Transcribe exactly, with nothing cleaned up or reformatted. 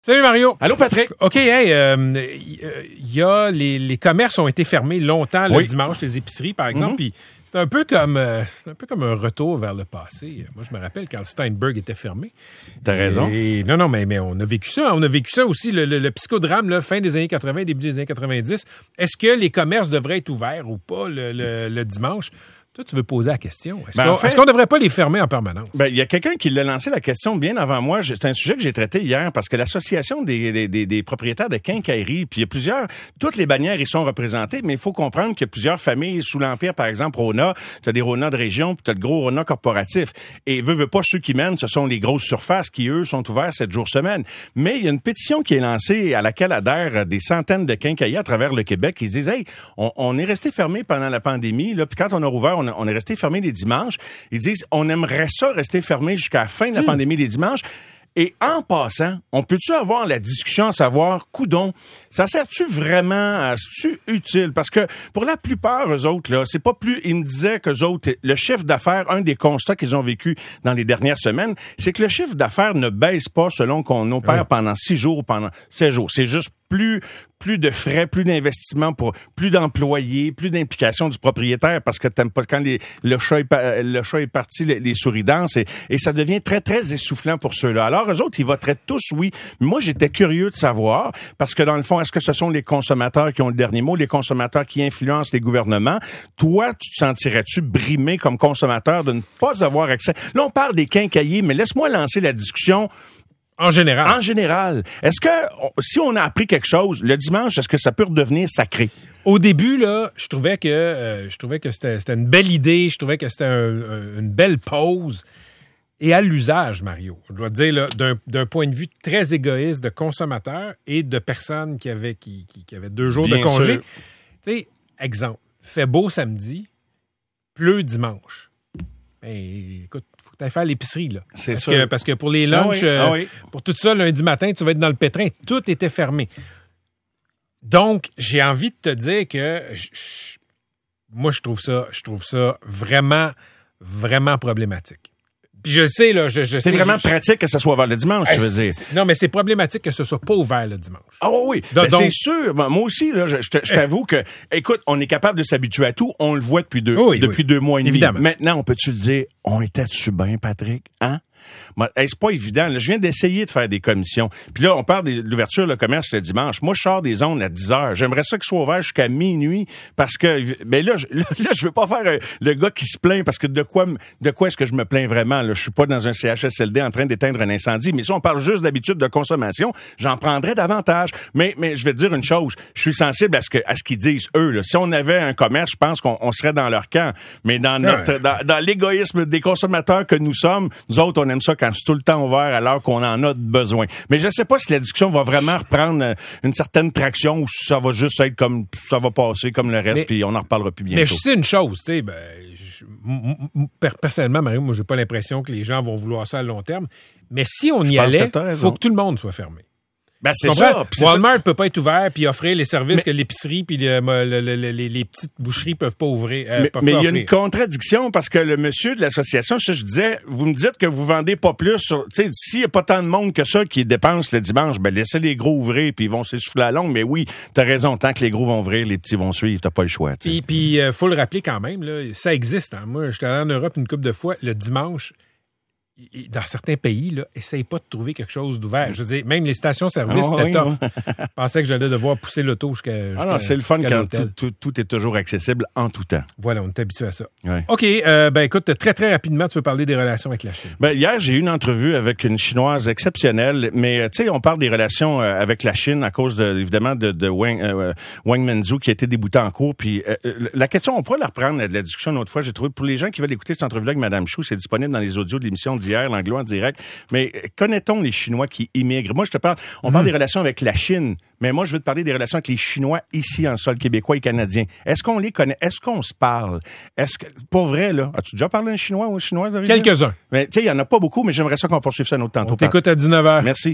Salut Mario. Allô Patrick. OK, hey, il euh, y a les, les commerces ont été fermés longtemps le oui. dimanche, les épiceries par exemple, puis mm-hmm. c'est un peu comme euh, c'est un peu comme un retour vers le passé. Moi, je me rappelle quand Steinberg était fermé. T'as raison. Et, non, non, mais, mais on a vécu ça. On a vécu ça aussi, le, le, le psychodrame, là, fin des années quatre-vingts, début des années quatre-vingt-dix. Est-ce que les commerces devraient être ouverts ou pas le, le, le dimanche? Toi, tu veux poser la question. Est-ce, ben, qu'on, en fait, est-ce qu'on devrait pas les fermer en permanence? Ben, il y a quelqu'un qui l'a lancé la question bien avant moi. C'est un sujet que j'ai traité hier parce que l'association des, des, des, des propriétaires de quincailleries, puis il y a plusieurs, toutes les bannières y sont représentées, mais il faut comprendre qu'il y a plusieurs familles sous l'Empire, par exemple, Rona. Tu as des Rona de région, puis tu as le gros Rona corporatif. Et veut, veut pas, ceux qui mènent, ce sont les grosses surfaces qui, eux, sont ouverts sept jours semaine. Mais il y a une pétition qui est lancée à laquelle adhèrent des centaines de quincailliers à travers le Québec qui se disent, hey, on, on est resté fermé pendant la pandémie, là, puis quand on a rouvert, on, on est resté fermé les dimanches. Ils disent, on aimerait ça rester fermé jusqu'à la fin de la mmh. pandémie les dimanches. Et en passant, on peut-tu avoir la discussion à savoir, coudon, ça sert-tu vraiment, c'est-tu utile? Parce que pour la plupart, eux autres, là, c'est pas plus, ils me disaient qu'eux autres, le chiffre d'affaires, un des constats qu'ils ont vécu dans les dernières semaines, c'est que le chiffre d'affaires ne baisse pas selon qu'on opère ouais. pendant six jours ou pendant sept jours. C'est juste plus plus de frais, plus d'investissement pour plus d'employés, plus d'implication du propriétaire parce que t'aimes pas quand les, le chat est, le chat est parti, les, les souris dansent et, et ça devient très très essoufflant pour ceux-là. Alors eux autres, ils voteraient tous oui. Moi, j'étais curieux de savoir parce que dans le fond, est-ce que ce sont les consommateurs qui ont le dernier mot, les consommateurs qui influencent les gouvernements? Toi, tu te sentirais-tu brimé comme consommateur de ne pas avoir accès? Là, on parle des quincailliers, mais laisse-moi lancer la discussion. En général. En général. Est-ce que, si on a appris quelque chose, le dimanche, est-ce que ça peut redevenir sacré? Au début, là, je trouvais que, euh, je trouvais que c'était, c'était une belle idée, je trouvais que c'était un, un, une belle pause. Et à l'usage, Mario, je dois te dire, là, d'un, d'un point de vue très égoïste de consommateurs et de personnes qui avaient, qui, qui, qui avaient deux jours Bien de congé. Tu sais, exemple, fait beau samedi, pleut dimanche. Ben, écoute, faut que tu ailles faire l'épicerie, là. C'est parce ça. Que, parce que pour les lunchs, ah oui, ah oui. euh, pour tout ça, lundi matin, tu vas être dans le pétrin. Tout était fermé. Donc, j'ai envie de te dire que je, je, moi, je trouve ça, je trouve ça vraiment, vraiment problématique. Puis je sais, là, je, je C'est sais, vraiment je, pratique que ça soit ouvert le dimanche, euh, tu veux dire. Non, mais c'est problématique que ce soit pas ouvert le dimanche. Ah oh, oui, donc, ben, donc, c'est sûr. Ben, moi aussi, là, je, je, je t'avoue que, écoute, on est capable de s'habituer à tout. On le voit depuis deux, oui, depuis oui. deux mois et demi. Évidemment. Maintenant, on peut-tu le dire, on était-tu bien, Patrick? Hein? Ben, hey, c'est pas évident. Là, je viens d'essayer de faire des commissions. Puis là, on parle de l'ouverture le commerce le dimanche. Moi, je sors des ondes à dix heures. J'aimerais ça qu'il soit ouvert jusqu'à minuit parce que, ben là, je, là, là, je veux pas faire euh, le gars qui se plaint parce que de quoi, de quoi est-ce que je me plains vraiment? Là, je suis pas dans un C H S L D en train d'éteindre un incendie. Mais si on parle juste d'habitude de consommation, j'en prendrais davantage. Mais, mais je vais te dire une chose. Je suis sensible à ce que, à ce qu'ils disent eux. Là. Si on avait un commerce, je pense qu'on on serait dans leur camp. Mais dans notre, ouais. dans, dans l'égoïsme des consommateurs que nous sommes, nous autres, on aime ça quand c'est tout le temps ouvert alors qu'on en a besoin. Mais je ne sais pas si la discussion va vraiment reprendre une certaine traction ou si ça va juste être comme ça va passer comme le reste, puis on en reparlera plus bientôt. Mais je sais une chose, tu sais, ben, je, m- m- personnellement, Mario, moi, j'ai pas l'impression que les gens vont vouloir ça à long terme. Mais si on y allait, il faut que tout le monde soit fermé. Ben, c'est ça. C'est Walmart ça. Peut pas être ouvert puis offrir les services mais, que l'épicerie puis le, le, le, le, les, les petites boucheries peuvent pas ouvrir. Euh, mais peuvent mais pas il y a offrir. une contradiction parce que le monsieur de l'association, ça je disais, vous me dites que vous vendez pas plus sur, tu sais, s'il y a pas tant de monde que ça qui dépense le dimanche, ben laissez les gros ouvrir puis ils vont s'essouffler à longue. Mais oui, t'as raison, tant que les gros vont ouvrir, les petits vont suivre, t'as pas le choix. T'sais. Puis puis euh, faut le rappeler quand même là, ça existe. Hein. Moi, j'étais allé en Europe une couple de fois le dimanche. Dans certains pays, là, essaye pas de trouver quelque chose d'ouvert. Je veux dire, même les stations-service, oh, c'était oui, tough. Oui. Je pensais que j'allais devoir pousser l'auto jusqu'à, jusqu'à Ah non, c'est le fun quand tout, tout, tout est toujours accessible en tout temps. Voilà, on est habitué à ça. Ouais. OK, euh, ben écoute, très, très rapidement, tu veux parler des relations avec la Chine. Ben, hier, j'ai eu une entrevue avec une Chinoise exceptionnelle, mais tu sais, on parle des relations euh, avec la Chine à cause, de, évidemment, de, de Wang, euh, Wang Menzhou qui a été débouté en cours. Puis euh, la question, on pourrait la reprendre, la, la discussion une autre fois. J'ai trouvé, pour les gens qui veulent écouter cette entrevue-là avec Mme Chou, c'est disponible dans les audios de l'émission d'hier, l'Anglo en direct. Mais connaît-on les Chinois qui immigrent? Moi, je te parle, on mmh. parle des relations avec la Chine, mais moi, je veux te parler des relations avec les Chinois ici, en sol québécois et canadien. Est-ce qu'on les connaît? Est-ce qu'on se parle? Est-ce que, pour vrai, là, as-tu déjà parlé à un Chinois ou une Chinoise? Quelques-uns. Mais, tu sais, il y en a pas beaucoup, mais j'aimerais ça qu'on poursuive ça un autre tantôt. On t'écoute à dix-neuf heures. Merci.